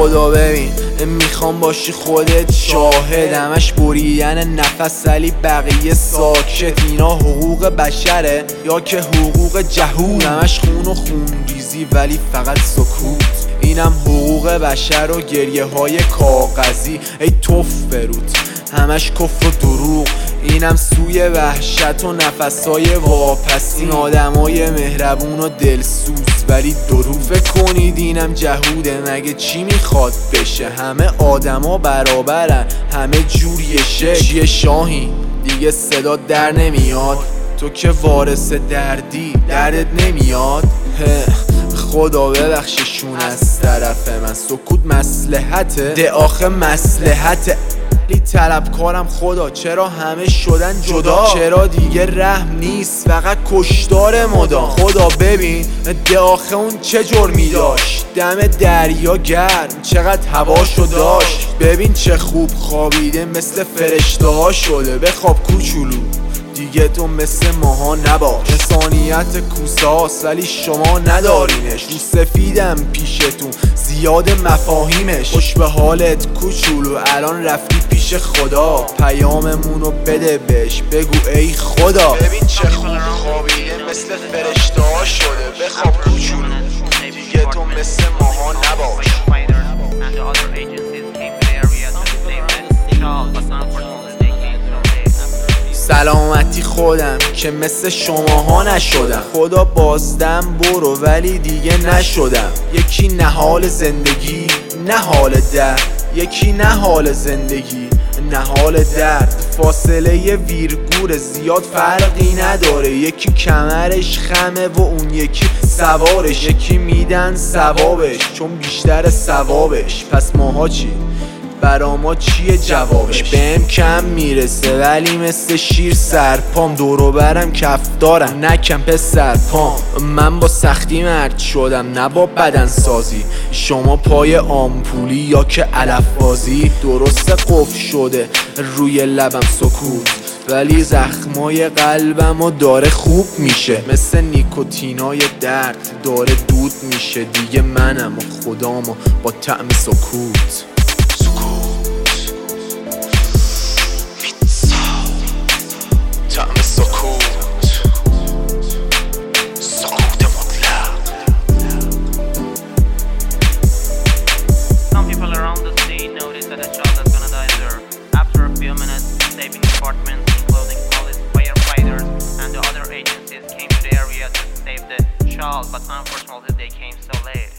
خدا ببین میخوام باشی خودت شاهد، همش بریدن نفس ولی بقیه ساکت. اینا حقوق بشره یا که حقوق جهود؟ همش خون و خونریزی ولی فقط سکوت. اینم حقوق بشر و گریه های کاغذی، ای توف برود همش کفر و دروغ. اینم سوی وحشت و نفسای واپسی، این آدمای مهربون و دلسوز ولی دروغ. فکر کنید اینم جهوده؟ مگه چی میخواد بشه؟ همه آدما برابرن، همه جوریه. چیه شاهی دیگه صدا در نمیاد؟ تو که وارث دردی دردت نمیاد؟ خدا ببخششون از طرف من، سکوت مصلحته ده آخه مصلحته. طلبکارم خدا، چرا همه شدن جدا؟ چرا دیگه رحم نیست فقط کشتار مدام؟ خدا ببین ده آخه اون چه جرمی داشت؟ دم دریا گرم چقدر هواشو داشت. ببین چه خوب خوابیده مثل فرشته ها شده. بخواب کوچولو دیگه تو مثل ماها نباش. انسانیت کوسه هاست ولی شما ندارینش. رو سفیدم پیشتون زیاد مفاهیمش. خوش به حالت کوچولو الان رفتی پیش خدا، پیاممونو بده بهش بگو ای خدا. ببین چه خوب خوابیده مثل فرشته ها شده. بخواب کوچولو دیگه تو مثل ماها نباش. سلامتی خودم که مثل شماها نشدم. خدا بازدم برو ولی دیگه نشدم. یکی نهال زندگی نه حال درد، یکی نه حال زندگی نه حال درد. فاصله ویرگور زیاد فرقی نداره. یکی کمرش خمه و اون یکی سوارش. یکی میدن ثوابش چون بیشتر ثوابش. پس ماها چی؟ برا ما چیه جوابش؟ بهم کم میرسه ولی مثل شیر سرپام. دورو برم کف دارم نکم پسر پام. من با سختی مرد شدم نه با بدن سازی. شما پای آمپولی یا که علف بازی. درست قفل شده روی لبم سکوت ولی زخمای قلبمو داره خوب میشه. مثل نیکوتینای درد داره دود میشه. دیگه منم و خدامو با طعم سکوت. Some people around the scene noticed that a child is gonna die there. After a few minutes, saving departments, including police, firefighters, and the other agencies came to the area to save the child, but unfortunately they came so late.